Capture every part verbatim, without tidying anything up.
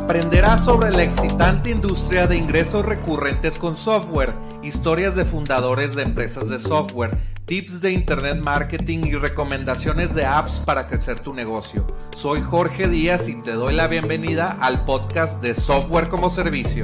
Aprenderás sobre la excitante industria de ingresos recurrentes con software, historias de fundadores de empresas de software, tips de internet marketing y recomendaciones de apps para crecer tu negocio. Soy Jorge Díaz y te doy la bienvenida al podcast de Software como Servicio.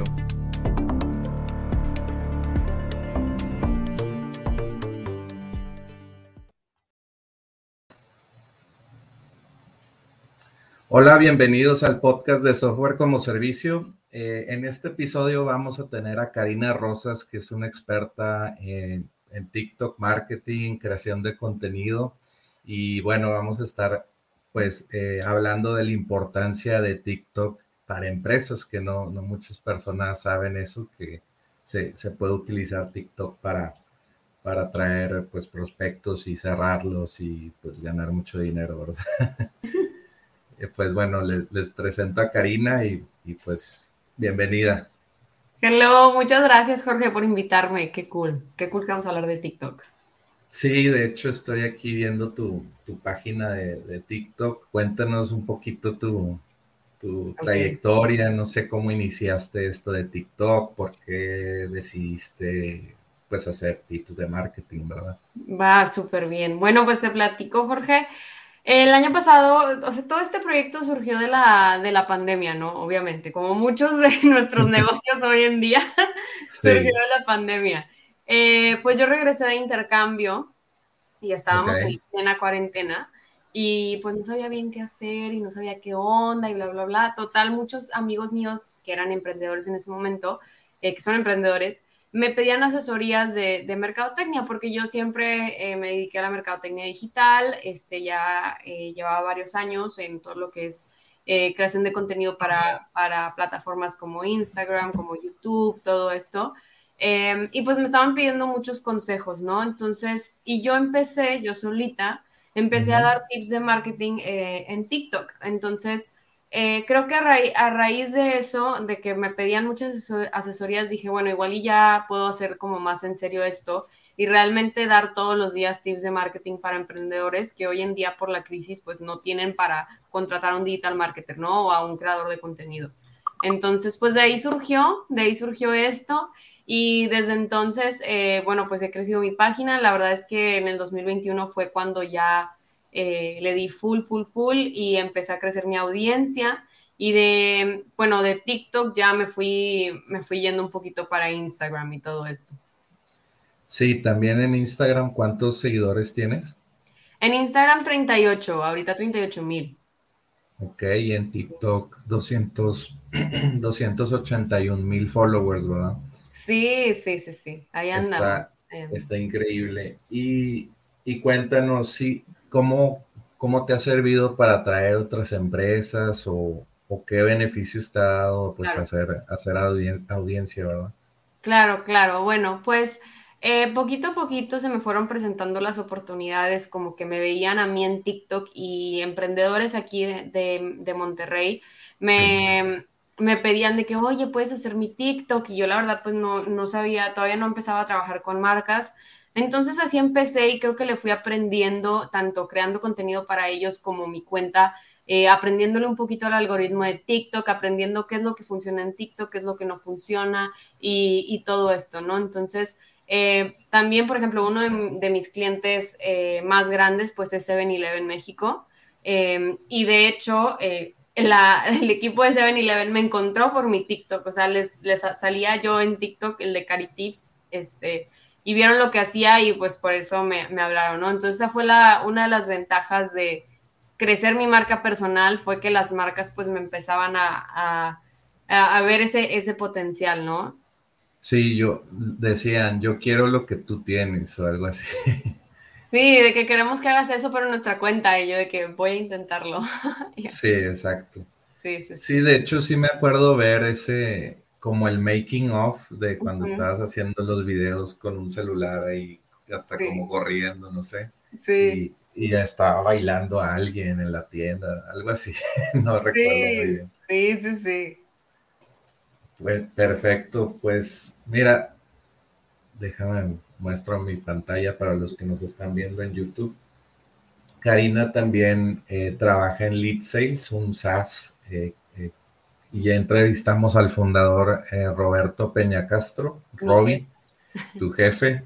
Hola, bienvenidos al podcast de Software como Servicio. Eh, en este episodio vamos a tener a Karina Rosas, que es una experta en, en TikTok marketing, creación de contenido. Y bueno, vamos a estar pues eh, hablando de la importancia de TikTok para empresas, que no, no muchas personas saben eso, que se, se puede utilizar TikTok para, para atraer pues prospectos y cerrarlos y pues ganar mucho dinero, ¿verdad? Pues bueno, les, les presento a Karina y, y pues bienvenida. Hello, muchas gracias Jorge por invitarme, qué cool, qué cool que vamos a hablar de TikTok. Sí, de hecho estoy aquí viendo tu, tu página de, de TikTok. Cuéntanos un poquito tu, tu Okay. trayectoria, no sé cómo iniciaste esto de TikTok, por qué decidiste pues hacer tips de marketing, ¿verdad? Va súper bien. Bueno, pues te platico, Jorge. El año pasado, o sea, todo este proyecto surgió de la, de la pandemia, ¿no? Obviamente, como muchos de nuestros negocios hoy en día, surgió Sí, de la pandemia. Eh, pues yo regresé de intercambio y ok. estábamos en plena cuarentena y pues no sabía bien qué hacer y no sabía qué onda y bla, bla, bla. Total, muchos amigos míos que eran emprendedores en ese momento, eh, que son emprendedores, me pedían asesorías de, de mercadotecnia porque yo siempre eh, me dediqué a la mercadotecnia digital, este, ya eh, llevaba varios años en todo lo que es eh, creación de contenido para, para plataformas como Instagram, como YouTube, todo esto. Eh, y pues me estaban pidiendo muchos consejos, ¿no? Entonces, y yo empecé, yo solita, empecé a Ujú. dar tips de marketing eh, en TikTok. Entonces, eh, creo que a, ra a, raíz de eso, de que me pedían muchas asesorías, dije, bueno, igual y ya puedo hacer como más en serio esto y realmente dar todos los días tips de marketing para emprendedores que hoy en día por la crisis pues no tienen para contratar a un digital marketer, ¿no? O a un creador de contenido. Entonces, pues de ahí surgió, de ahí surgió esto. Y desde entonces, eh, bueno, pues he crecido mi página. La verdad es que en el dos mil veintiuno fue cuando ya eh, le di full, full, full y empecé a crecer mi audiencia. Y de, bueno, de TikTok ya me fui, me fui yendo un poquito para Instagram y todo esto. Sí, también en Instagram, ¿cuántos seguidores tienes? En Instagram treinta y ocho, ahorita treinta y ocho mil. Ok, y en TikTok doscientos, doscientos ochenta y un mil followers, ¿verdad? Sí, sí, sí, sí, ahí Está, andamos. ahí andamos. está increíble. Y, y cuéntanos, sí, ¿cómo, cómo te ha servido para atraer otras empresas o, o qué beneficios te ha dado pues Claro. hacer, hacer audien- audiencia, ¿verdad? Claro, claro. Bueno, pues eh, poquito a poquito se me fueron presentando las oportunidades, como que me veían a mí en TikTok y emprendedores aquí de, de- de Monterrey Sí. me, me pedían de que, oye, puedes hacer mi TikTok y yo la verdad pues no, no sabía, todavía no empezaba a trabajar con marcas. Entonces así empecé y creo que le fui aprendiendo, tanto creando contenido para ellos como mi cuenta eh, aprendiéndole un poquito al algoritmo de TikTok, aprendiendo qué es lo que funciona en TikTok, qué es lo que no funciona, y, y todo esto, ¿no? Entonces, eh, también, por ejemplo, uno de, de mis clientes eh, más grandes, pues es seven eleven México. Eh, y de hecho, eh, la, el equipo de seven eleven me encontró por mi TikTok, o sea, les, les salía yo en TikTok, el de Cari Tips, este, y vieron lo que hacía y pues por eso me, me hablaron, ¿no? Entonces, esa fue la, una de las ventajas de crecer mi marca personal, fue que las marcas pues me empezaban a, a a, a ver ese, ese potencial, ¿no? Sí, yo decían, yo quiero lo que tú tienes o algo así. Sí, de que queremos que hagas eso por nuestra cuenta y yo de que voy a intentarlo. Sí, exacto. Sí, sí, Sí, sí. de hecho sí me acuerdo ver ese, como el making of de cuando Ujú. estabas haciendo los videos con un celular ahí, hasta como Sí, corriendo, no sé, sí, y, y ya estaba bailando a alguien en la tienda, algo así, no recuerdo muy sí, bien. sí, sí, sí. Pues perfecto, pues mira, déjame muestro mi pantalla para los que nos están viendo en YouTube. Karina también eh, trabaja en Lead Sales, un SaaS eh, eh, y ya entrevistamos al fundador eh, Roberto Peña Castro, Roby, tu jefe.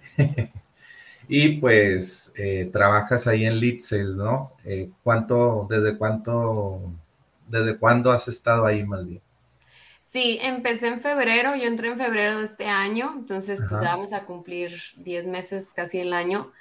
Y pues eh, trabajas ahí en Lead Sales, ¿no? Eh, ¿cuánto, desde cuánto, desde cuándo has estado ahí más bien? Sí, empecé en febrero, yo entré en febrero de este año, entonces pues ya Ajá, vamos a cumplir diez meses, casi el año.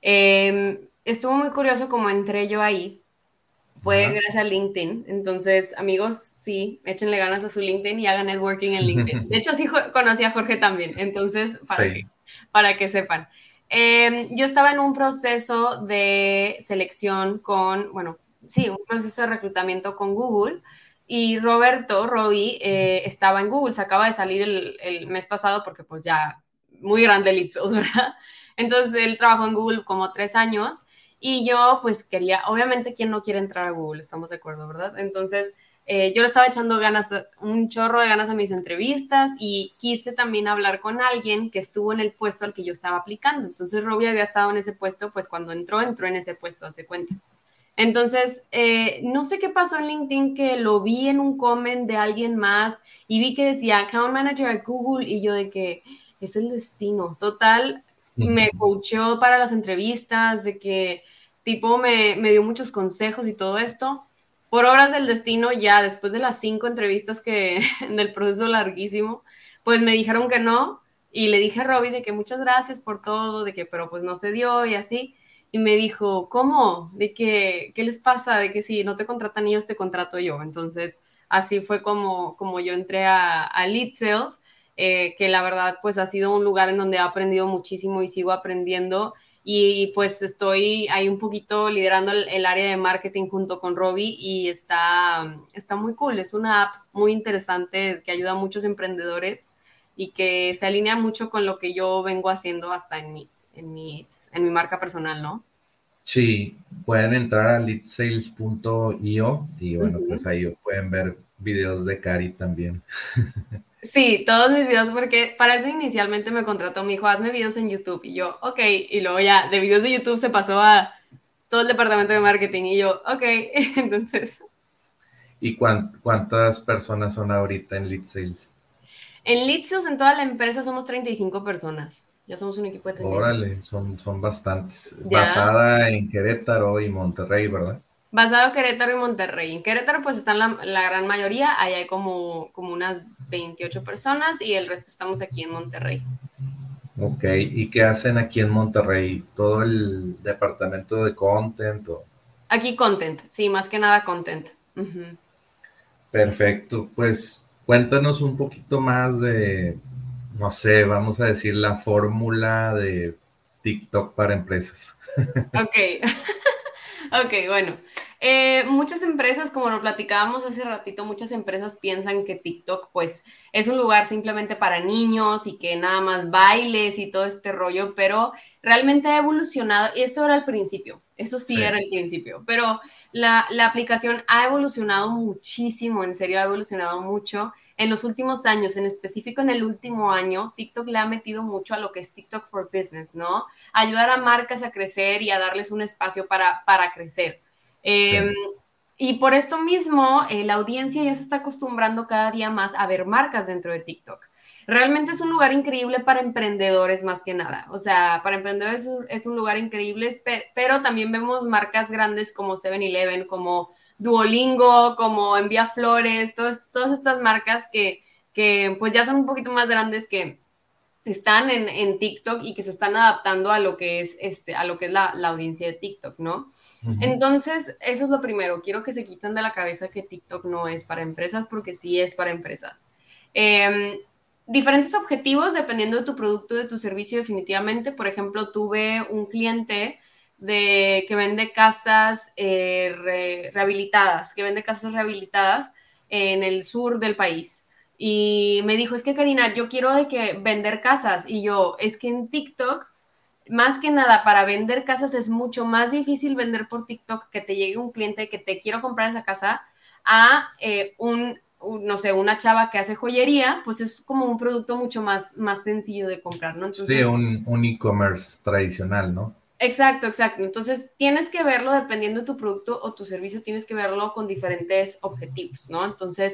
Eh, estuvo muy curioso cómo entré yo ahí, fue ajá. gracias a LinkedIn, entonces amigos, sí, échenle ganas a su LinkedIn y hagan networking en LinkedIn. De hecho, sí jo- conocí a Jorge también, entonces para que, Sí. para que sepan. Eh, yo estaba en un proceso de selección con, bueno, sí, un proceso de reclutamiento con Google. Y Roberto, Robbie, eh, estaba en Google, se acaba de salir el, el mes pasado porque pues ya muy grande el Ipsos, ¿verdad? Entonces él trabajó en Google como tres años y yo pues quería, obviamente, ¿quién no quiere entrar a Google? Estamos de acuerdo, ¿verdad? Entonces eh, yo le estaba echando ganas, un chorro de ganas a mis entrevistas y quise también hablar con alguien que estuvo en el puesto al que yo estaba aplicando. Entonces Robbie había estado en ese puesto, pues cuando entró, entró en ese puesto, hace cuenta. Entonces, eh, no sé qué pasó en LinkedIn que lo vi en un comment de alguien más y vi que decía Account Manager at Google y yo de que es el destino. Total, me coacheó para las entrevistas, de que tipo me, me dio muchos consejos y todo esto. Por obras del destino, ya después de las cinco entrevistas que del proceso larguísimo, pues me dijeron que no y le dije a Robbie de que muchas gracias por todo, de que pero pues no se dio y así. Y me dijo, ¿cómo? ¿De que, qué les pasa? De que si no te contratan ellos, te contrato yo. Entonces, así fue como, como yo entré a, a Lead Sales, eh, que la verdad, pues ha sido un lugar en donde he aprendido muchísimo y sigo aprendiendo. Y pues estoy ahí un poquito liderando el, el área de marketing junto con Robbie y está, está muy cool. Es una app muy interesante que ayuda a muchos emprendedores y que se alinea mucho con lo que yo vengo haciendo hasta en mis, en mis, en mi marca personal, ¿no? Sí, pueden entrar a lead sales punto io y bueno, pues Ujú. ahí pueden ver videos de Cari también. Sí, todos mis videos, porque para eso inicialmente me contrató mi hijo, hazme videos en YouTube, y yo, ok, y luego ya de videos de YouTube se pasó a todo el departamento de marketing, y yo, ok, entonces, ¿Y cuán- cuántas personas son ahorita en lead sales? en Litzius, en toda la empresa somos treinta y cinco personas, ya somos un equipo de treinta y cinco. Órale, son, son bastantes. Ya, Basada en Querétaro y Monterrey, ¿verdad? basado en Querétaro y Monterrey. En Querétaro pues están la, la gran mayoría, ahí hay como, como unas veintiocho personas y el resto estamos aquí en Monterrey. Ok, ¿y qué hacen aquí en Monterrey? ¿Todo el departamento de content? o- Aquí content, sí, más que nada content. Ujú. Perfecto, pues cuéntanos un poquito más de, no sé, vamos a decir la fórmula de TikTok para empresas. Ok, ok, bueno. Eh, muchas empresas, como lo platicábamos hace ratito, muchas empresas piensan que TikTok pues es un lugar simplemente para niños y que nada más bailes y todo este rollo, pero realmente ha evolucionado, y eso era el principio, eso sí Sí, era el principio, pero la, la aplicación ha evolucionado muchísimo, en serio ha evolucionado mucho. En los últimos años, en específico en el último año, TikTok le ha metido mucho a lo que es TikTok for Business, ¿no? Ayudar a marcas a crecer y a darles un espacio para, para crecer. Eh, sí, y por esto mismo, eh, la audiencia ya se está acostumbrando cada día más a ver marcas dentro de TikTok. Realmente es un lugar increíble para emprendedores más que nada. O sea, para emprendedores es un, es un lugar increíble, pero también vemos marcas grandes como seven eleven, como Duolingo, como Envía Flores, todas, todas estas marcas que, que pues ya son un poquito más grandes que están en, en TikTok y que se están adaptando a lo que es, este, a lo que es la, la audiencia de TikTok, ¿no? ujú, Entonces, eso es lo primero. Quiero que se quiten de la cabeza que TikTok no es para empresas, porque sí es para empresas. Eh, diferentes objetivos dependiendo de tu producto, de tu servicio, definitivamente. Por ejemplo, tuve un cliente de, que vende casas eh, re, rehabilitadas, que vende casas rehabilitadas en el sur del país. Y me dijo, es que Karina, yo quiero de que vender casas. Y yo, es que en TikTok más que nada, para vender casas es mucho más difícil vender por TikTok que te llegue un cliente que te quiero comprar esa casa a eh, un, un, no sé, una chava que hace joyería, pues es como un producto mucho más, más sencillo de comprar, ¿no? sí, Entonces, un, un e-commerce tradicional, ¿no? exacto, exacto. Entonces, tienes que verlo dependiendo de tu producto o tu servicio, tienes que verlo con diferentes objetivos, ¿no? Entonces,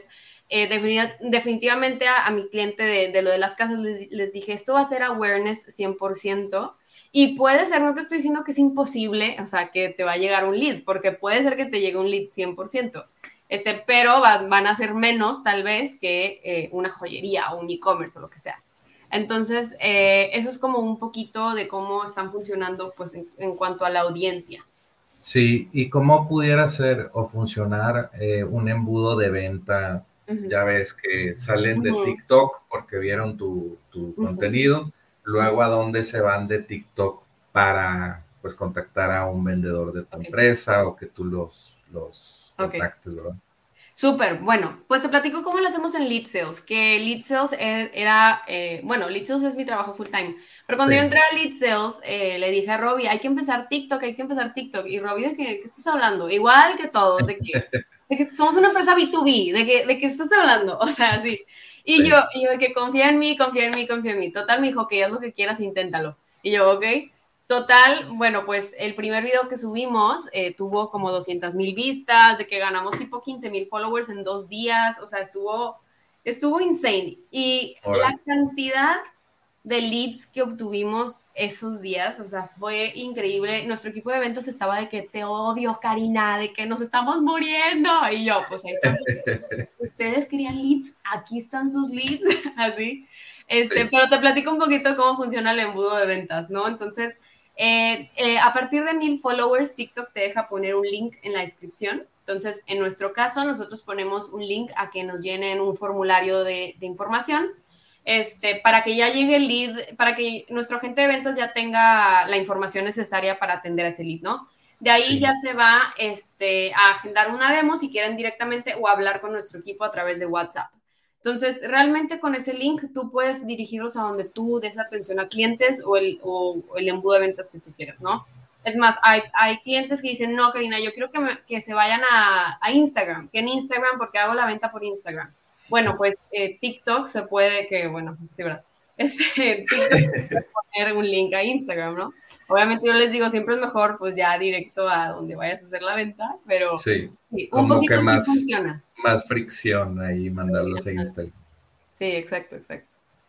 eh, definitivamente, definitivamente a, a mi cliente de, de lo de las casas les, les dije, esto va a ser awareness cien por ciento y puede ser, no te estoy diciendo que es imposible, o sea, que te va a llegar un lead, porque puede ser que te llegue un lead cien por ciento, este, pero va, van a ser menos tal vez que eh, una joyería o un e-commerce o lo que sea. Entonces, eh, eso es como un poquito de cómo están funcionando pues en, en cuanto a la audiencia. Sí, y cómo pudiera ser o funcionar eh, un embudo de venta. Uh-huh. Ya ves que salen de Uh-huh. TikTok porque vieron tu, tu Uh-huh. contenido, luego a dónde se van de TikTok para pues contactar a un vendedor de tu Okay. empresa o que tú los, los Okay. contactes, ¿verdad? Súper, bueno, pues te platico cómo lo hacemos en Lead Sales, que Lead Sales era, eh, bueno, Lead Sales es mi trabajo full time, pero cuando Sí. yo entré a Lead Sales, eh, le dije a Robbie, hay que empezar TikTok, hay que empezar TikTok, y Robbie, ¿de qué, qué estás hablando? Igual que todos, de que, de que somos una empresa B dos B, de que, de qué estás hablando, o sea, sí, y Sí. yo, y yo, de que confía en mí, confía en mí, confía en mí, total, me dijo, que haz lo que quieras, inténtalo, y yo, ok. Total, bueno, pues el primer video que subimos eh, tuvo como doscientas mil vistas, de que ganamos tipo quince mil followers en dos días, o sea, estuvo, estuvo insane. Y Ahora. la cantidad de leads que obtuvimos esos días, o sea, fue increíble. Nuestro equipo de ventas estaba de que te odio, Karina, de que nos estamos muriendo. Y yo, pues ahí están. Ustedes querían leads, aquí están sus leads, así. Este, sí. Pero te platico un poquito cómo funciona el embudo de ventas, ¿no? Entonces, eh, eh, a partir de mil followers, TikTok te deja poner un link en la descripción. Entonces, en nuestro caso, nosotros ponemos un link a que nos llenen un formulario de, de información, este, para que ya llegue el lead, para que nuestro agente de ventas ya tenga la información necesaria para atender a ese lead, ¿no? De ahí sí. Ya se va este, a agendar una demo si quieren directamente o hablar con nuestro equipo a través de WhatsApp. Entonces, realmente con ese link tú puedes dirigirlos a donde tú des atención a clientes o el, o, o el embudo de ventas que tú quieras, ¿no? Es más, hay, hay clientes que dicen, no, Karina, yo quiero que, me, que se vayan a, a Instagram, que en Instagram, porque hago la venta por Instagram. Bueno, pues eh, TikTok se puede, que bueno, sí, ¿verdad? Este, TikTok se puede poner un link a Instagram, ¿no? Obviamente yo les digo, siempre es mejor pues ya directo a donde vayas a hacer la venta, pero sí, sí, un como poquito que más, sí funciona. Más fricción ahí mandarlos Sí, a Instagram. Sí, exacto, exacto.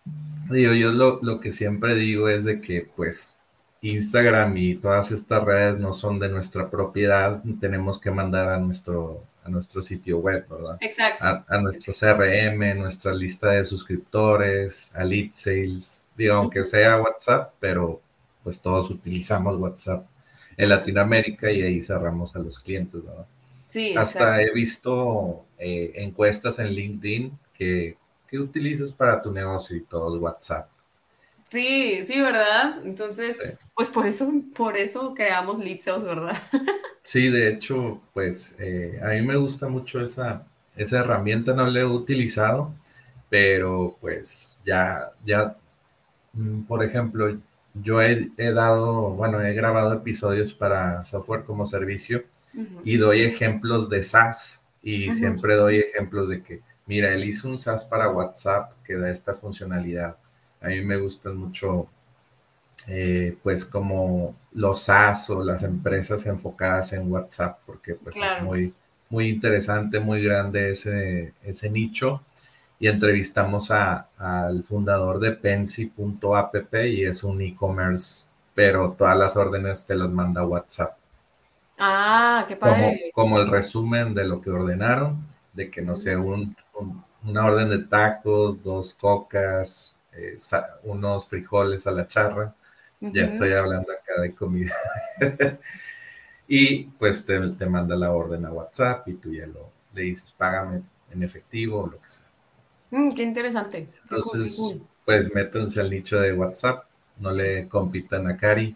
Digo, yo lo, lo que siempre digo es de que pues Instagram y todas estas redes no son de nuestra propiedad, tenemos que mandar a nuestro, a nuestro sitio web, ¿verdad? Exacto. A, a nuestro C R M, nuestra lista de suscriptores, a lead sales, digo, aunque uh-huh. sea WhatsApp, pero pues todos utilizamos WhatsApp en Latinoamérica y ahí cerramos a los clientes, ¿verdad? Sí, hasta exacto. he visto eh, encuestas en LinkedIn que, que utilizas para tu negocio y todo, WhatsApp. Sí, sí, ¿verdad? Entonces, sí. pues por eso, por eso creamos Lead Sales, ¿verdad? Sí, de hecho, pues eh, a mí me gusta mucho esa, esa herramienta, no la he utilizado, pero pues ya, ya, por ejemplo, yo he, he dado, bueno, he grabado episodios para software como servicio uh-huh. y doy ejemplos de SaaS y uh-huh. siempre doy ejemplos de que, mira, él hizo un SaaS para WhatsApp que da esta funcionalidad. A mí me gustan mucho, eh, pues, como los SaaS o las empresas enfocadas en WhatsApp, porque pues claro. es muy, muy interesante, muy grande ese, ese nicho. Y entrevistamos a, al fundador de Pensi punto app y es un e-commerce, pero todas las órdenes te las manda WhatsApp. Ah, qué padre. Como, como el resumen de lo que ordenaron, de que no sé, un, un, una orden de tacos, dos cocas, eh, unos frijoles a la charra. Uh-huh. Ya estoy hablando acá de comida. Y pues te, te manda la orden a WhatsApp y tú ya lo, le dices, págame en efectivo o lo que sea. Mm, qué interesante. Entonces, qué cool, qué cool. pues métanse al nicho de WhatsApp, no le compitan a Cari.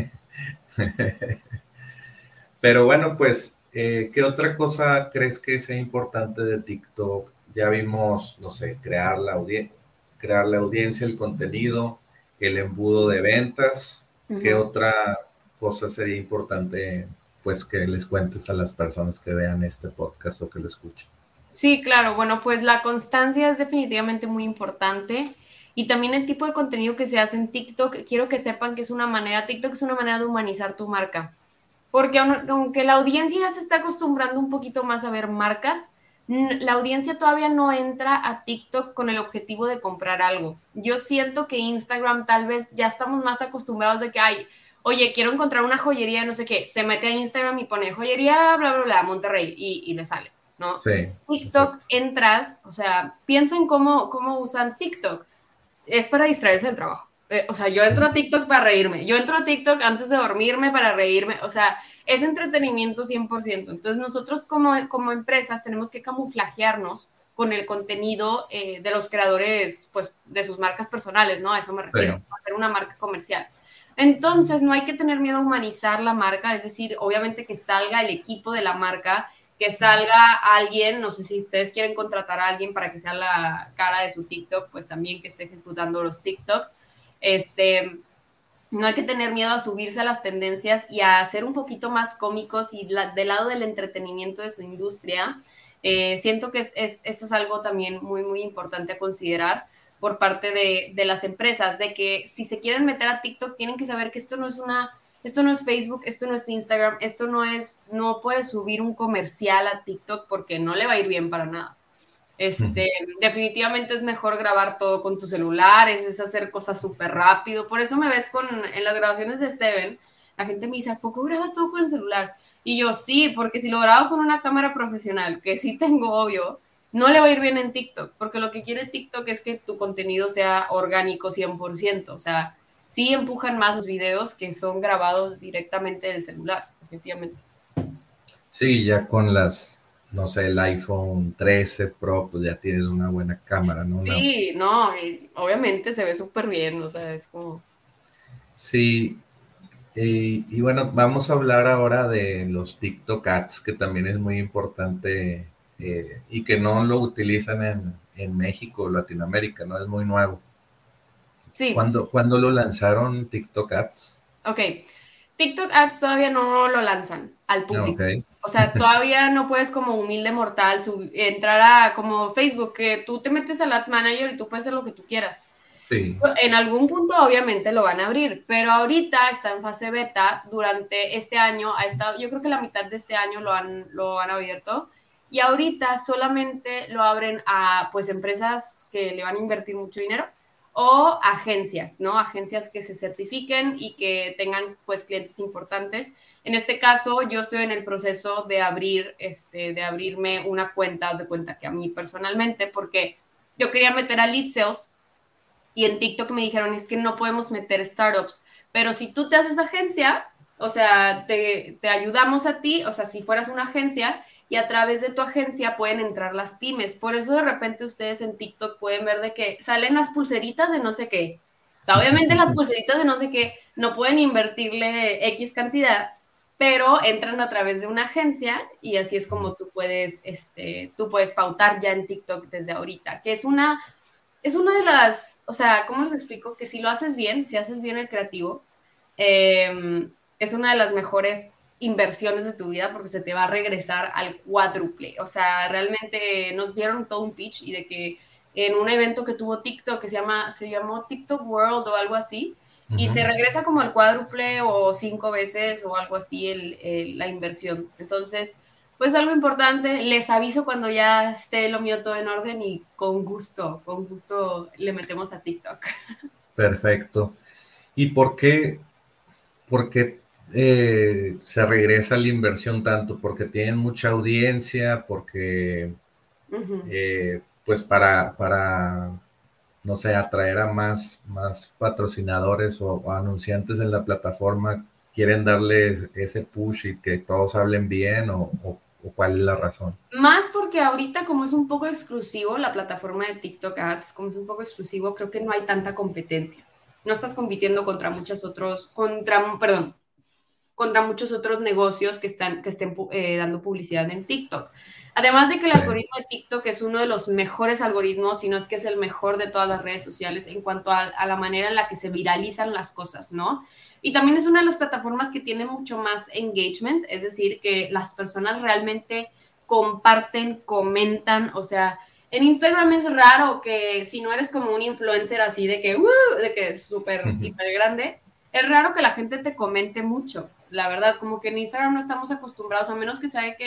Pero bueno, pues, eh, ¿qué otra cosa crees que sea importante de TikTok? Ya vimos, no sé, crear la, audien- crear la audiencia, el contenido, el embudo de ventas. Uh-huh. ¿Qué otra cosa sería importante, pues, que les cuentes a las personas que vean este podcast o que lo escuchen? Sí, claro. Bueno, pues la constancia es definitivamente muy importante. Y también el tipo de contenido que se hace en TikTok. Quiero que sepan que es una manera, TikTok es una manera de humanizar tu marca. Porque aunque la audiencia se está acostumbrando un poquito más a ver marcas, la audiencia todavía no entra a TikTok con el objetivo de comprar algo. Yo siento que Instagram tal vez ya estamos más acostumbrados de que, ay, oye, quiero encontrar una joyería, no sé qué, se mete a Instagram y pone joyería, bla, bla, bla, Monterrey, y, y le sale, ¿no? Sí, TikTok exacto. entras, o sea, piensen cómo, cómo usan TikTok. Es para distraerse del trabajo. Eh, o sea, yo entro a TikTok para reírme. Yo entro a TikTok antes de dormirme para reírme. O sea, es entretenimiento cien por ciento. Entonces, nosotros como, como empresas tenemos que camuflajearnos con el contenido eh, de los creadores, pues, de sus marcas personales, ¿no? A eso me refiero, Sí. hacer una marca comercial. Entonces, no hay que tener miedo a humanizar la marca, es decir, obviamente que salga el equipo de la marca, que salga alguien, no sé si ustedes quieren contratar a alguien para que sea la cara de su TikTok, pues también que esté ejecutando los TikToks. Este, no hay que tener miedo a subirse a las tendencias y a ser un poquito más cómicos y la, del lado del entretenimiento de su industria. Eh, siento que es, es, eso es algo también muy, muy importante a considerar por parte de, de las empresas, de que si se quieren meter a TikTok tienen que saber que esto no es una, esto no es Facebook, esto no es Instagram, esto no es, no puedes subir un comercial a TikTok porque no le va a ir bien para nada. Este, definitivamente es mejor grabar todo con tu celular, es, es hacer cosas súper rápido. Por eso me ves con, en las grabaciones de Seven, la gente me dice, ¿a poco grabas todo con el celular? Y yo, sí, porque si lo grabo con una cámara profesional, que sí tengo, obvio, no le va a ir bien en TikTok, porque lo que quiere TikTok es que tu contenido sea orgánico cien por ciento. O sea, sí empujan más los videos que son grabados directamente del celular, efectivamente. Sí, ya con las, no sé, el iPhone trece Pro, pues ya tienes una buena cámara, ¿no? Una- Sí, no, y obviamente se ve súper bien, o sea, es como... sí, y, y bueno, vamos a hablar ahora de los TikTok Ads, que también es muy importante eh, y que no lo utilizan en, en México o Latinoamérica, ¿no? Es muy nuevo. Sí, ¿Cuándo, cuándo lo lanzaron TikTok Ads? ok. TikTok Ads todavía no lo lanzan al Ah, ok, público. O sea, todavía no puedes como humilde mortal sub- entrar a como Facebook, que tú te metes al Ads Manager y tú puedes hacer lo que tú quieras. sí. En algún punto obviamente lo van a abrir, pero ahorita está en fase beta. Durante este año ha estado, yo creo que la mitad de este año lo han, lo han abierto y ahorita solamente lo abren a pues empresas que le van a invertir mucho dinero o agencias, ¿no? Agencias que se certifiquen y que tengan pues clientes importantes. En este caso, yo estoy en el proceso de abrir, este, de abrirme una cuenta, haz de cuenta que a mí personalmente, porque yo quería meter a Lead Sales y en TikTok me dijeron, es que no podemos meter startups, pero si tú te haces agencia, o sea, te, te ayudamos a ti, o sea, si fueras una agencia y a través de tu agencia pueden entrar las pymes. Por eso de repente ustedes en TikTok pueden ver de que salen las pulseritas de no sé qué. O sea, obviamente las pulseritas de no sé qué no pueden invertirle X cantidad, pero entran a través de una agencia y así es como tú puedes, este, tú puedes pautar ya en TikTok desde ahorita, que es una es una de las, o sea, ¿cómo les explico? Que si lo haces bien, si haces bien el creativo, eh, es una de las mejores inversiones de tu vida porque se te va a regresar al cuádruple. O sea, realmente nos dieron todo un pitch y de que en un evento que tuvo TikTok que se llama, se llamó TikTok World o algo así, y Ujú. se regresa como al cuádruple o cinco veces o algo así el, el, la inversión. Entonces, pues algo importante, les aviso cuando ya esté lo mío todo en orden y con gusto, con gusto le metemos a TikTok. Perfecto. ¿Y por qué, por qué eh, se regresa la inversión tanto? ¿Porque tienen mucha audiencia? ¿Porque Uh -huh. eh, pues para, para, no sé, atraer a más, más patrocinadores o, o anunciantes en la plataforma, quieren darles ese push y que todos hablen bien o, o, o cuál es la razón? Más porque ahorita como es un poco exclusivo la plataforma de TikTok Ads, como es un poco exclusivo, creo que no hay tanta competencia. No estás compitiendo contra muchos otros, contra, perdón, contra muchos otros negocios que, están, que estén eh, dando publicidad en TikTok. Además de que el Sí, algoritmo de TikTok es uno de los mejores algoritmos, si no es que es el mejor de todas las redes sociales en cuanto a, a la manera en la que se viralizan las cosas, ¿no? Y también es una de las plataformas que tiene mucho más engagement, es decir, que las personas realmente comparten, comentan, o sea, en Instagram es raro que si no eres como un influencer así de que, uh, de que es súper, hiper grande, es raro que la gente te comente mucho, la verdad, como que en Instagram no estamos acostumbrados, a menos que sea de que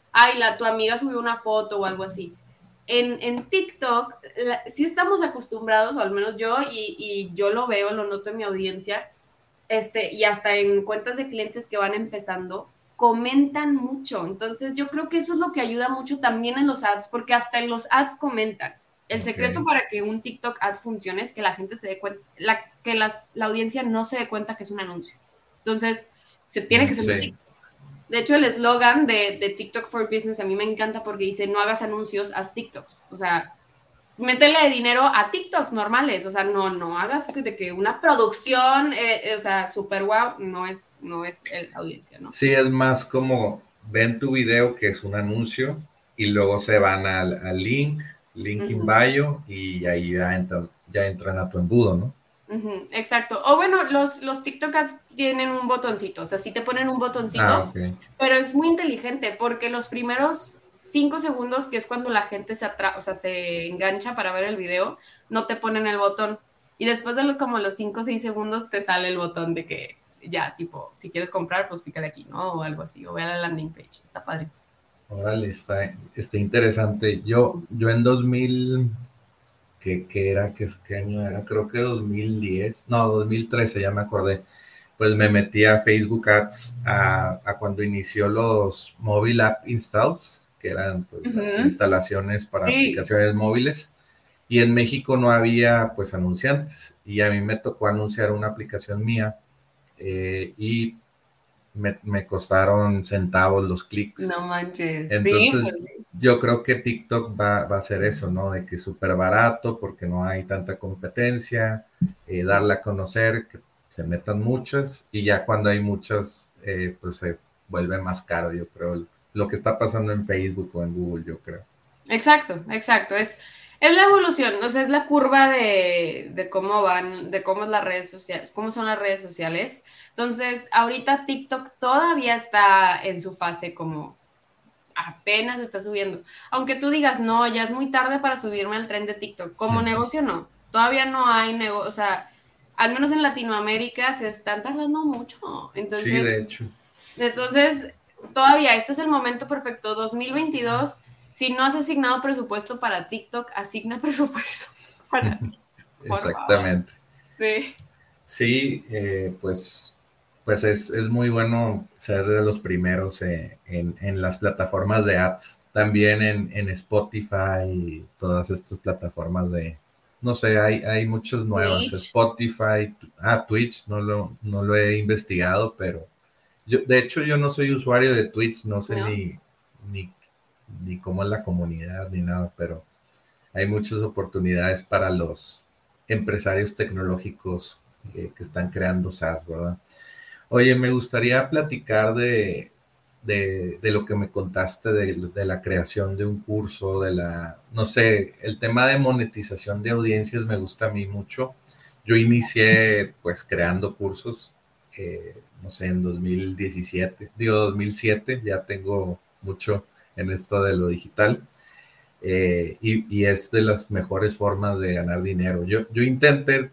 ay, la, tu amiga subió una foto o algo así. En, en TikTok, la, sí estamos acostumbrados, o al menos yo, y, y yo lo veo, lo noto en mi audiencia, este, y hasta en cuentas de clientes que van empezando, comentan mucho. Entonces, yo creo que eso es lo que ayuda mucho también en los ads, porque hasta en los ads comentan. El Ok, secreto para que un TikTok ad funcione es que la gente se dé cuenta, la, que las, la audiencia no se dé cuenta que es un anuncio. Entonces, se tiene que mm, ser un sí, TikTok. De hecho, el eslogan de, de TikTok for Business a mí me encanta porque dice, no hagas anuncios, haz TikToks. O sea, métele dinero a TikToks normales, o sea, no, no hagas de que una producción, eh, eh, o sea, super wow, no es, no es el, audiencia, ¿no? sí, es más como ven tu video que es un anuncio y luego se van al, al link, link in Uh-huh. bio y ahí ya entran, ya entran a tu embudo, ¿no? Uh-huh, exacto. O bueno, los, los TikTok ads tienen un botoncito, o sea, sí te ponen un Ah, botoncito, ok. pero es muy inteligente porque los primeros cinco segundos, que es cuando la gente se atra o sea, se engancha para ver el video, no te ponen el botón. Y después de lo, como los cinco o seis segundos te sale el botón de que ya, tipo, si quieres comprar, pues pícale aquí, ¿no? O algo así, o ve a la landing page. Está padre. Órale, está, está interesante. Yo, yo en dos mil, ¿qué, qué era? ¿Qué, qué año era? Creo que dos mil diez, no, dos mil trece, ya me acordé. Pues me metí a Facebook Ads a, a cuando inició los Mobile App Installs, que eran pues, las Uh-huh. instalaciones para Sí. aplicaciones móviles. Y en México no había pues anunciantes. Y a mí me tocó anunciar una aplicación mía eh, y me, me costaron centavos los clics. No manches, sí, Entonces, yo creo que TikTok va, va a hacer eso, ¿no? De que es súper barato porque no hay tanta competencia, eh, darla a conocer, que se metan muchas y ya cuando hay muchas, eh, pues se vuelve más caro, yo creo. Lo que está pasando en Facebook o en Google, yo creo. exacto, exacto. Es, es la evolución, o sea, es la curva de, de cómo van, de cómo es las redes sociales, cómo son las redes sociales. Entonces, ahorita TikTok todavía está en su fase como apenas está subiendo. Aunque tú digas, no, ya es muy tarde para subirme al tren de TikTok. Como negocio, no. Todavía no hay negocio, o sea, al menos en Latinoamérica se están tardando mucho. Sí, de Entonces, hecho. entonces, todavía este es el momento perfecto, dos mil veintidós. Si no has asignado presupuesto para TikTok, asigna presupuesto para ti, por favor. Exactamente. Sí. Sí, eh, pues, pues es, es muy bueno ser de los primeros eh, en, en las plataformas de ads, también en, en Spotify y todas estas plataformas de, no sé, hay, hay muchas nuevas, Twitch. Spotify, ah, Twitch, no lo, no lo he investigado, pero yo, de hecho yo no soy usuario de Twitch, no sé ¿No? ni, ni, ni cómo es la comunidad ni nada, pero hay muchas oportunidades para los empresarios tecnológicos eh, que están creando SaaS, ¿verdad? Oye, me gustaría platicar de, de, de lo que me contaste de, de, la creación de un curso, de la, no sé, el tema de monetización de audiencias me gusta a mí mucho. Yo inicié pues creando cursos, eh, no sé, en dos mil diecisiete, digo dos mil siete, ya tengo mucho en esto de lo digital. Eh, y, y, es de las mejores formas de ganar dinero. Yo, yo intenté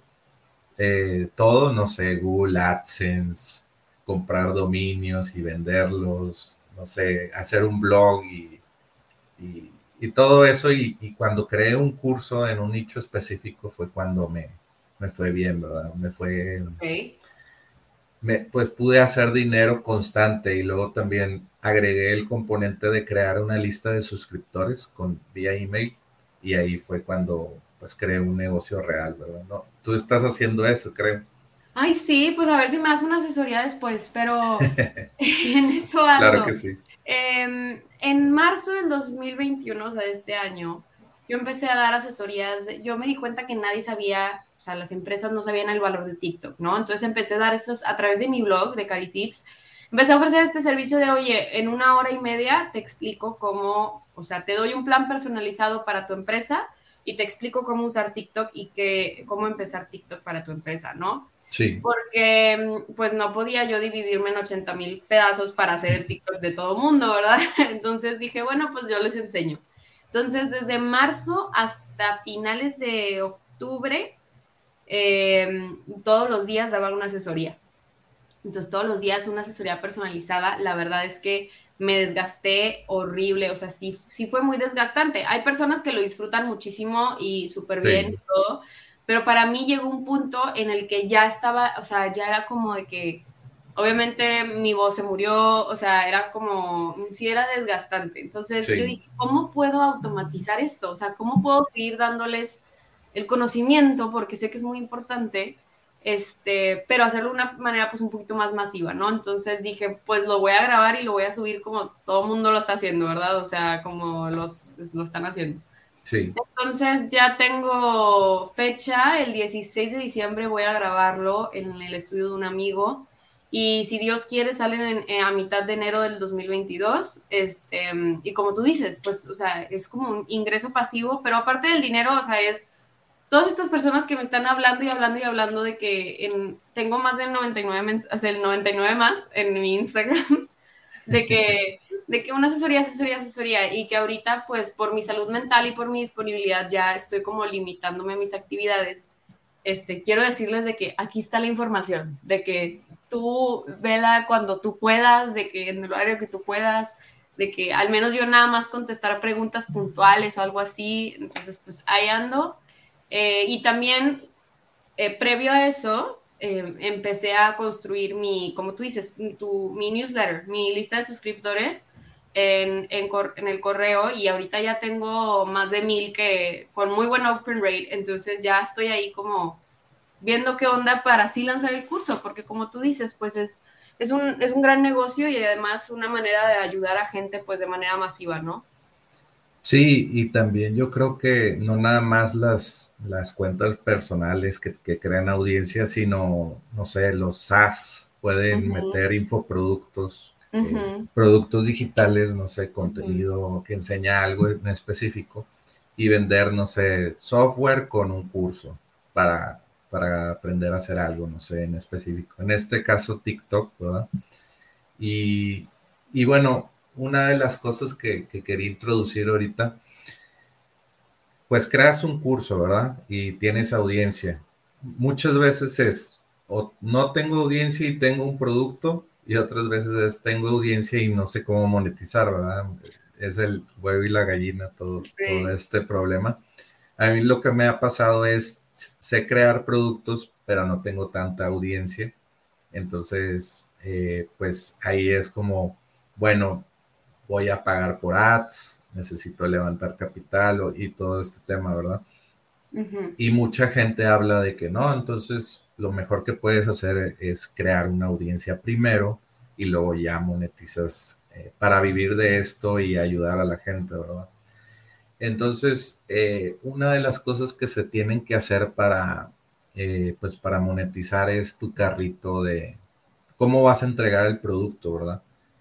eh, todo, no sé, Google AdSense, comprar dominios y venderlos, no sé, hacer un blog y, y, y todo eso. Y, y, cuando creé un curso en un nicho específico fue cuando me, me fue bien, ¿verdad? Me fue, Ok. me, pues pude hacer dinero constante y luego también agregué el componente de crear una lista de suscriptores con vía email y ahí fue cuando pues creé un negocio real, ¿verdad? No, tú estás haciendo eso, creo. Ay, sí, pues a ver si me das una asesoría después, pero en eso Claro que ando. sí. Eh, en marzo del dos mil veintiuno, o sea, de este año, yo empecé a dar asesorías. De, yo me di cuenta que nadie sabía, o sea, las empresas no sabían el valor de TikTok, ¿no? Entonces empecé a dar esas a través de mi blog de Cari Tips. Empecé a ofrecer este servicio de, oye, en una hora y media te explico cómo, o sea, te doy un plan personalizado para tu empresa y te explico cómo usar TikTok y que, cómo empezar TikTok para tu empresa, ¿no? Sí. Porque pues no podía yo dividirme en ochenta mil pedazos para hacer el TikTok de todo mundo, ¿verdad? Entonces dije, bueno, pues yo les enseño. Entonces, desde marzo hasta finales de octubre, eh, todos los días daba una asesoría. Entonces, todos los días una asesoría personalizada. La verdad es que me desgasté horrible, o sea, sí, sí fue muy desgastante. Hay personas que lo disfrutan muchísimo y súper bien y Sí, todo, pero para mí llegó un punto en el que ya estaba, o sea, ya era como de que, obviamente mi voz se murió, o sea, era como, sí era desgastante. Entonces yo sí, dije, ¿cómo puedo automatizar esto? O sea, ¿cómo puedo seguir dándoles el conocimiento? Porque sé que es muy importante, este, pero hacerlo de una manera pues un poquito más masiva, ¿no? Entonces dije, pues lo voy a grabar y lo voy a subir como todo el mundo lo está haciendo, ¿verdad? O sea, como los lo están haciendo. sí. Entonces ya tengo fecha, el dieciséis de diciembre voy a grabarlo en el estudio de un amigo y si Dios quiere salen en, en, a mitad de enero del dos mil veintidós, este, y como tú dices, pues, o sea, es como un ingreso pasivo, pero aparte del dinero, o sea, es todas estas personas que me están hablando y hablando y hablando de que en, tengo más de noventa y nueve, o sea, el noventa y nueve más en mi Instagram, de que, de que una asesoría, asesoría, asesoría, y que ahorita, pues, por mi salud mental y por mi disponibilidad, ya estoy como limitándome a mis actividades. Este, quiero decirles de que aquí está la información, de que tú vela cuando tú puedas, de que en el horario que tú puedas, de que al menos yo nada más contestar preguntas puntuales o algo así. Entonces, pues ahí ando. Eh, y también, eh, previo a eso, eh, empecé a construir mi, como tú dices, tu, mi newsletter, mi lista de suscriptores en, en, cor, en, el correo, y ahorita ya tengo más de mil que con muy buen open rate, entonces ya estoy ahí como viendo qué onda para así lanzar el curso, porque como tú dices, pues es, es, un, es un gran negocio y además una manera de ayudar a gente pues de manera masiva, ¿no? Sí, y también yo creo que no nada más las, las cuentas personales que, que crean audiencia, sino, no sé, los SaaS Uh pueden -huh. meter infoproductos, Uh eh, -huh. productos digitales, no sé, Uh -huh. contenido que enseña algo en específico y vender, no sé, software con un curso para, para aprender a hacer algo, no sé, en específico. En este caso, TikTok, ¿verdad? Y, y bueno, una de las cosas que, que quería introducir ahorita, pues creas un curso, ¿verdad? Y tienes audiencia. Muchas veces es, o no tengo audiencia y tengo un producto, y otras veces es, tengo audiencia y no sé cómo monetizar, ¿verdad? Es el huevo y la gallina, todo, todo Sí. este problema. A mí lo que me ha pasado es, sé crear productos, pero no tengo tanta audiencia. Entonces, eh, pues ahí es como, bueno, voy a pagar por ads, necesito levantar capital o, y todo este tema, ¿verdad? Uh -huh. Y mucha gente habla de que no, entonces lo mejor que puedes hacer es crear una audiencia primero y luego ya monetizas eh, para vivir de esto y ayudar a la gente, ¿verdad? Entonces, eh, una de las cosas que se tienen que hacer para, eh, pues para monetizar es tu carrito de cómo vas a entregar el producto, ¿verdad?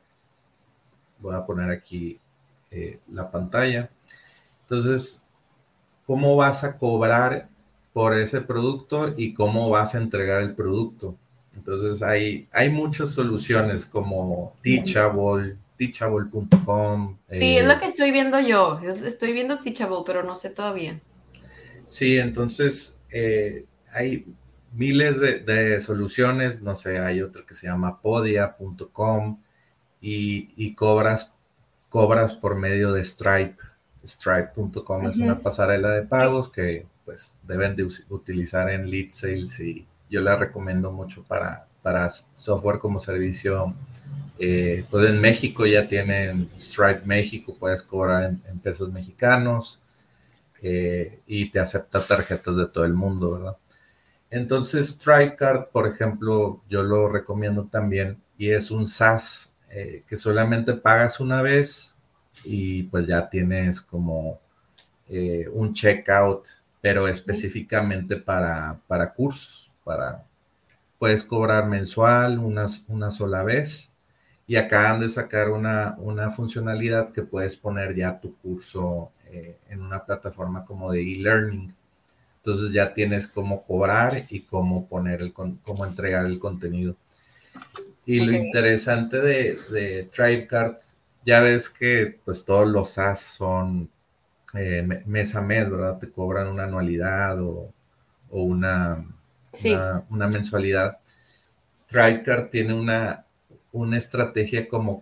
Voy a poner aquí eh, la pantalla. Entonces, ¿cómo vas a cobrar por ese producto y cómo vas a entregar el producto? Entonces, hay, hay muchas soluciones como Teachable, teachable punto com. Sí, es lo Eh, que estoy viendo yo. Estoy viendo Teachable, pero no sé todavía. sí, entonces eh, hay miles de, de, soluciones. No sé, hay otro que se llama podia punto com y, y cobras, cobras por medio de Stripe. Stripe punto com Uh es una -huh. pasarela de Sí. pagos que pues deben de utilizar en lead sales y yo la recomiendo mucho para, para software como servicio. Eh, pues en México ya tienen Stripe México, puedes cobrar en, en pesos mexicanos eh, y te acepta tarjetas de todo el mundo, ¿verdad? Entonces, StripeCard, por ejemplo, yo lo recomiendo también y es un SaaS eh, que solamente pagas una vez y pues ya tienes como eh, un checkout, pero específicamente para, para cursos, para, puedes cobrar mensual una, una sola vez y acaban de sacar una, una funcionalidad que puedes poner ya tu curso eh, en una plataforma como de e-learning. Entonces ya tienes cómo cobrar y cómo poner el, cómo entregar el contenido. Y lo Ok. interesante de, de Thrivecart, ya ves que pues todos los SaaS son eh, mes a mes, ¿verdad? Te cobran una anualidad o, o una, Sí. una, una mensualidad. Thrivecart tiene una, una estrategia como que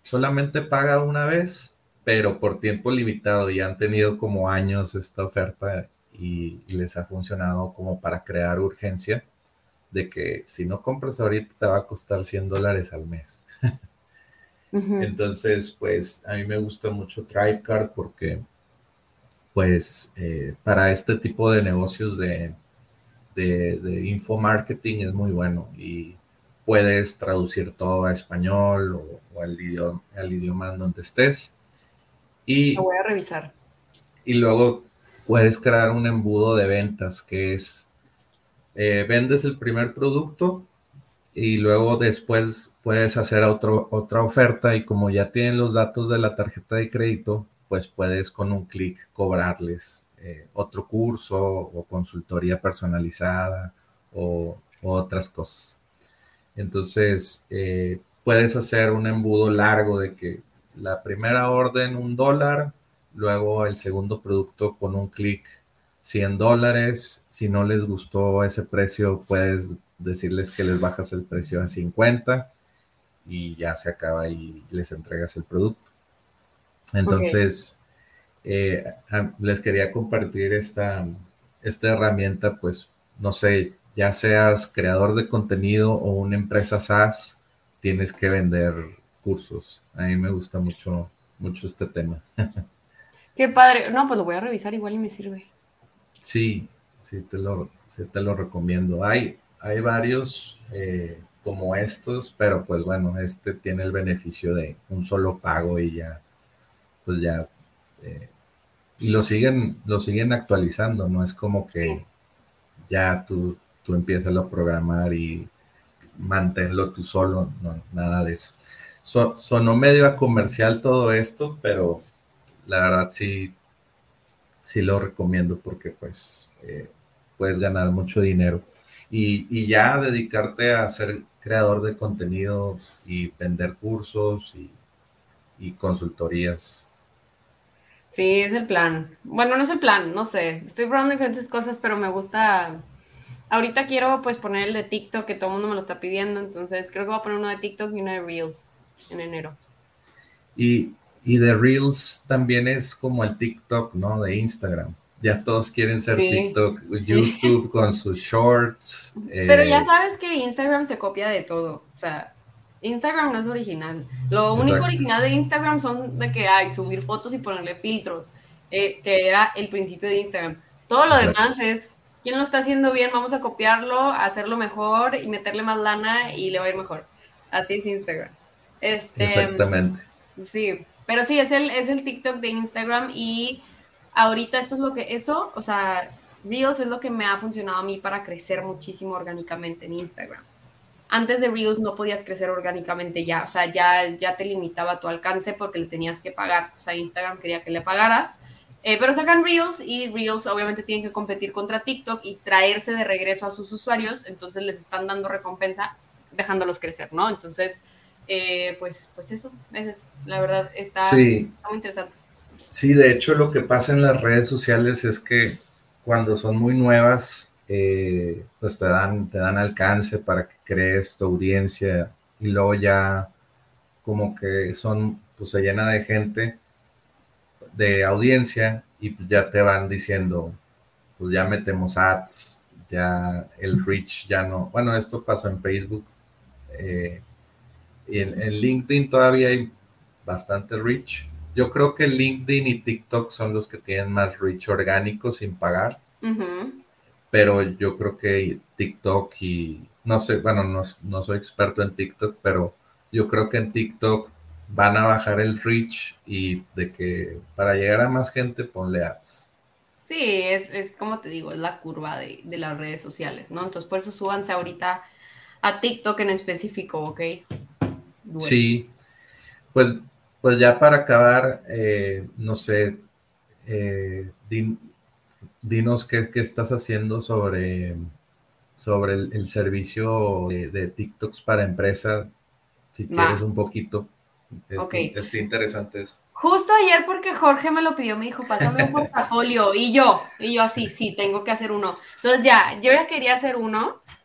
solamente paga una vez, pero por tiempo limitado, y han tenido como años esta oferta y, y les ha funcionado como para crear urgencia de que si no compras ahorita te va a costar cien dólares al mes. Ujú. Entonces, pues a mí me gusta mucho Tribecard porque pues eh, para este tipo de negocios de, de, de infomarketing es muy bueno y puedes traducir todo a español o, o al, idioma, al idioma en donde estés Lo y, voy a revisar. y luego puedes crear un embudo de ventas que es, eh, vendes el primer producto y luego después puedes hacer otro, otra oferta y como ya tienen los datos de la tarjeta de crédito, pues puedes con un clic cobrarles eh, otro curso o consultoría personalizada o, o otras cosas. Entonces, eh, puedes hacer un embudo largo de que la primera orden un dólar, luego el segundo producto con un clic cien dólares. Si no les gustó ese precio, puedes decirles que les bajas el precio a cincuenta y ya se acaba y les entregas el producto. Ok. Entonces, eh, les quería compartir esta, esta herramienta, pues, no sé, ya seas creador de contenido o una empresa SaaS, tienes que vender cursos. A mí me gusta mucho, mucho este tema. Qué padre. No, pues lo voy a revisar igual y me sirve. Sí, sí te lo, sí te lo recomiendo. Hay, hay varios eh, como estos, pero pues bueno, este tiene el beneficio de un solo pago y ya, pues ya, eh, y lo siguen, lo siguen actualizando, no es como que Sí. ya tú, tú empiezas a programar y manténlo tú solo, no, nada de eso. So, sonó medio a comercial todo esto, pero la verdad sí, sí lo recomiendo porque pues eh, puedes ganar mucho dinero. Y, y ya dedicarte a ser creador de contenido y vender cursos y, y consultorías. Sí, es el plan. Bueno, no es el plan, no sé. Estoy probando diferentes cosas, pero me gusta. Ahorita quiero pues poner el de TikTok, que todo el mundo me lo está pidiendo, entonces creo que voy a poner uno de TikTok y uno de Reels en enero. Y, y de Reels también es como el TikTok, ¿no? De Instagram. Ya todos quieren ser Sí, TikTok, sí. YouTube con sus shorts. Pero ya eh, sabes que Instagram se copia de todo. O sea, Instagram no es original. Lo único exacto, original de Instagram son de que hay subir fotos y ponerle filtros, eh, que era el principio de Instagram. Todo lo exacto, demás es, ¿quién lo está haciendo bien? Vamos a copiarlo, hacerlo mejor y meterle más lana y le va a ir mejor. Así es Instagram. Este, exactamente. sí, pero sí, es el, es el TikTok de Instagram y ahorita esto es lo que, eso, o sea, Reels es lo que me ha funcionado a mí para crecer muchísimo orgánicamente en Instagram. Antes de Reels no podías crecer orgánicamente ya, o sea, ya, ya te limitaba tu alcance porque le tenías que pagar, o sea, Instagram quería que le pagaras, eh, pero sacan Reels y Reels obviamente tienen que competir contra TikTok y traerse de regreso a sus usuarios, entonces les están dando recompensa dejándolos crecer, ¿no? Entonces, eh, pues, pues eso, es eso, la verdad, está, Sí, está muy interesante. sí, de hecho lo que pasa en las redes sociales es que cuando son muy nuevas, eh, pues te dan, te dan alcance para que crees tu audiencia y luego ya como que son, pues se llena de gente, de audiencia y pues ya te van diciendo, pues ya metemos ads, ya el reach ya no, bueno, esto pasó en Facebook, eh, y en, en LinkedIn todavía hay bastante reach. Yo creo que LinkedIn y TikTok son los que tienen más reach orgánico sin pagar, Ujú. pero yo creo que TikTok y, no sé, bueno, no, no soy experto en TikTok, pero yo creo que en TikTok van a bajar el reach y de que para llegar a más gente ponle ads. Sí, es, es como te digo, es la curva de, de las redes sociales, ¿no? Entonces, por eso súbanse ahorita a TikTok en específico, ¿ok? Duele. Sí, pues, pues ya para acabar, eh, no sé, eh, din- dinos qué, qué estás haciendo sobre, sobre el, el servicio de, de TikToks para empresas, si Va, quieres un poquito. ok. Está, está interesante eso. Justo ayer porque Jorge me lo pidió, me dijo, pásame un portafolio. Y yo, y yo así, sí, tengo que hacer uno. Entonces ya, yo ya quería hacer uno.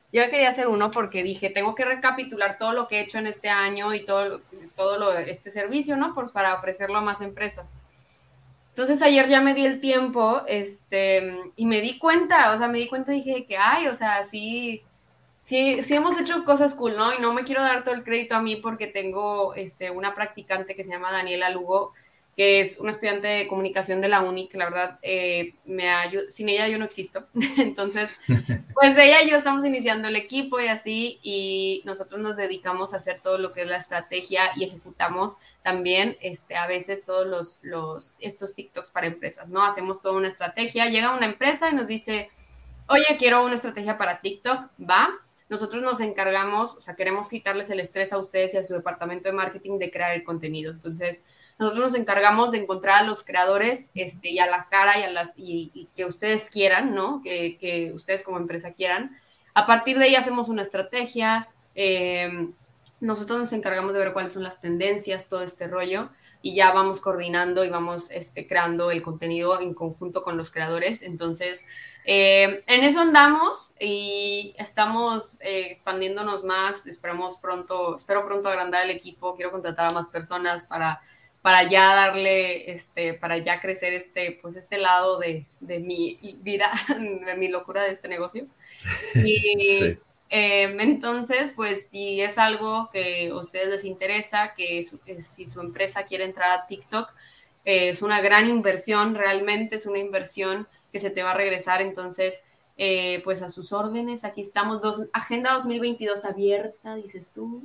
Yo quería hacer uno porque dije, tengo que recapitular todo lo que he hecho en este año y todo, todo lo, este servicio, ¿no? Por, para ofrecerlo a más empresas. Entonces ayer ya me di el tiempo, este, y me di cuenta, o sea, me di cuenta y dije que, ay, o sea, sí, sí, sí hemos hecho cosas cool, ¿no? Y no me quiero dar todo el crédito a mí porque tengo, este, una practicante que se llama Daniela Lugo, que es una estudiante de comunicación de la uni, que la verdad, eh, me ayuda, sin ella yo no existo. Entonces, pues ella y yo estamos iniciando el equipo y así, y nosotros nos dedicamos a hacer todo lo que es la estrategia y ejecutamos también este, a veces todos los, los, estos TikToks para empresas, ¿no? Hacemos toda una estrategia, llega una empresa y nos dice, oye, quiero una estrategia para TikTok, va. Nosotros nos encargamos, o sea, queremos quitarles el estrés a ustedes y a su departamento de marketing de crear el contenido. Entonces, nosotros nos encargamos de encontrar a los creadores este, y a la cara y, a las, y, y que ustedes quieran, ¿no? Que, que, ustedes como empresa quieran. A partir de ahí hacemos una estrategia. Eh, nosotros nos encargamos de ver cuáles son las tendencias, todo este rollo, y ya vamos coordinando y vamos este, creando el contenido en conjunto con los creadores. Entonces, eh, en eso andamos y estamos eh, expandiéndonos más. Esperamos pronto, espero pronto agrandar el equipo. Quiero contratar a más personas para para ya darle, este, para ya crecer este, pues este lado de, de mi vida, de mi locura de este negocio. Y Sí. eh, entonces, pues si es algo que a ustedes les interesa, que, su, que si su empresa quiere entrar a TikTok, eh, es una gran inversión, realmente es una inversión que se te va a regresar. Entonces, eh, pues a sus órdenes, aquí estamos, dos, Agenda dos mil veintidós abierta, dices tú.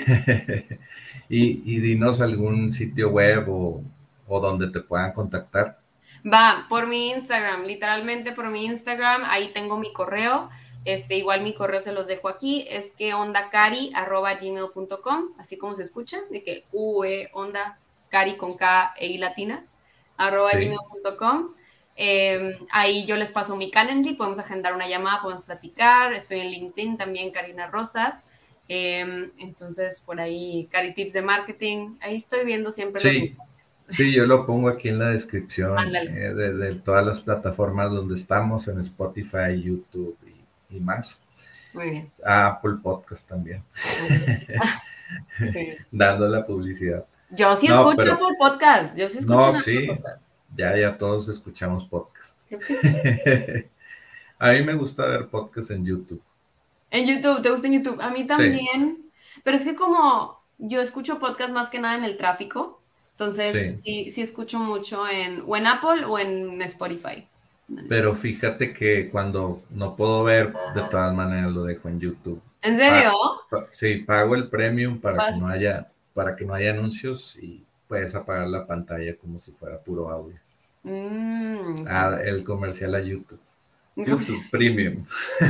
y, y dinos algún sitio web o, o donde te puedan contactar. Va, por mi Instagram, literalmente por mi Instagram, ahí tengo mi correo. Este, igual mi correo se los dejo aquí, es que onda cari arroba gmail punto com, así como se escucha, de que U E onda cari con K e I latina, arroba Sí. gmail punto com. Eh, ahí yo les paso mi calendar, podemos agendar una llamada, podemos platicar. Estoy en LinkedIn también, Karina Rosas. Eh, entonces, por ahí, Cari Tips de Marketing, ahí estoy viendo siempre los Sí, mensajes. sí, yo lo pongo aquí en la descripción Ándale. eh, de, de todas las plataformas donde estamos, en Spotify, YouTube y, y más. Muy bien. A Apple Podcast también, Sí. dando la publicidad. Yo sí No, escucho pero, por podcast, yo sí escucho no, en Apple sí, Podcast. ya, ya todos escuchamos podcast. Creo que sí. A mí me gusta ver podcast en YouTube. En YouTube, ¿te gusta en YouTube? A mí Sí, también, pero es que como yo escucho podcast más que nada en el tráfico, entonces sí. sí, sí escucho mucho en, o en Apple o en Spotify. Pero fíjate que cuando no puedo ver, de todas maneras lo dejo en YouTube. ¿En serio? Pa- pa- sí, pago el premium para que Vas- no haya, para que no haya anuncios y puedes apagar la pantalla como si fuera puro audio. Mm, Ah, el comercial a YouTube. ¿cómo se- YouTube Premium.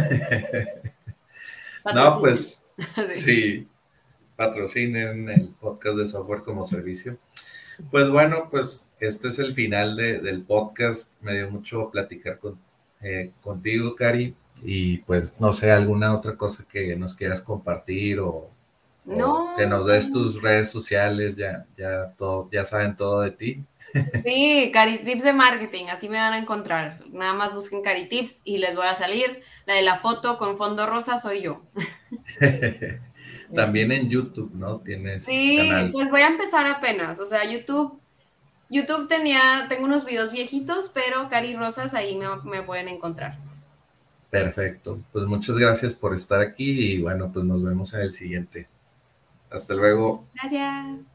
No, Patrocinio. pues Sí. sí, patrocinen el podcast de software como servicio. Pues bueno, pues este es el final de, del podcast. Me dio mucho platicar con, eh, contigo, Cari. Y pues no sé, alguna otra cosa que nos quieras compartir o, o que No, nos des tus redes sociales, ya, ya todo, ya saben todo de ti. sí, Cari Tips de marketing, así me van a encontrar. Nada más busquen Cari Tips y les voy a salir. La de la foto con fondo rosa soy yo. También en YouTube, ¿no? Tienes Sí, canal. pues voy a empezar apenas. O sea, YouTube, YouTube tenía, tengo unos videos viejitos, pero Cari Rosas ahí me, me pueden encontrar. Perfecto. Pues muchas gracias por estar aquí y bueno, pues nos vemos en el siguiente. Hasta luego. Gracias.